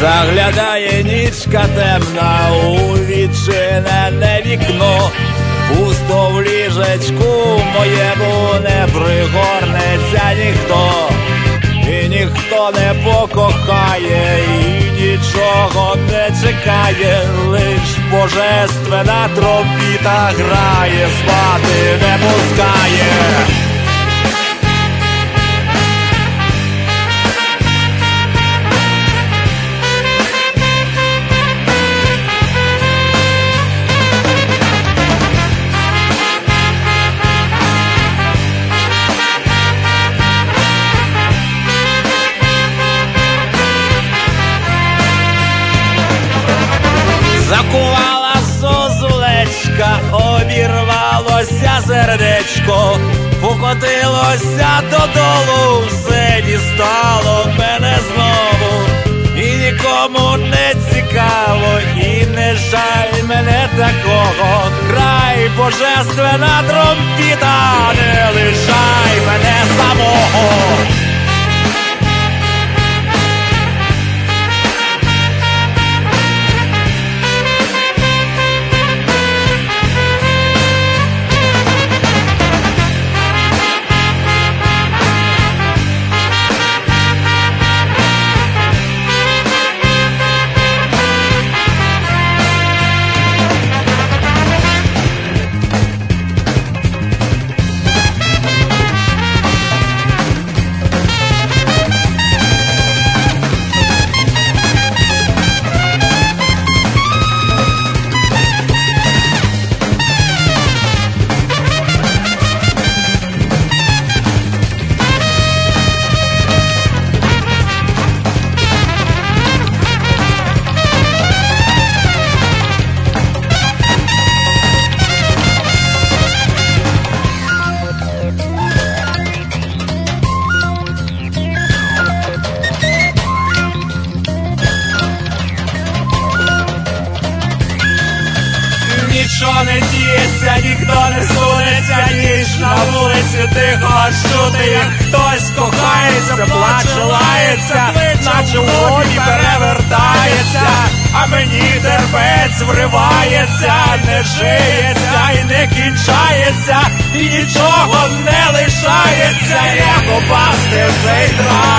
Заглядає нічка темна у відчинене вікно, пусто в ліжечку моєму не пригорнеться ніхто, і ніхто не покохає, і нічого не чекає, лиш божественна тромбіта грає, спати не пускає. Закувала зозулечка, обірвалося сердечко, покотилося додолу, все дістало мене знову. І нікому не цікаво, і не жаль мене такого. Грай, божественна тромбіта, не лишай мене самого. Нічого не діється, ніхто не сунеться, ніж на вулиці тихо чути, як хтось кохається, плаче, лається, наче в воді перевертається, а мені терпець вривається, не жиється і не кінчається, і нічого не лишається, як попасти в цей трап.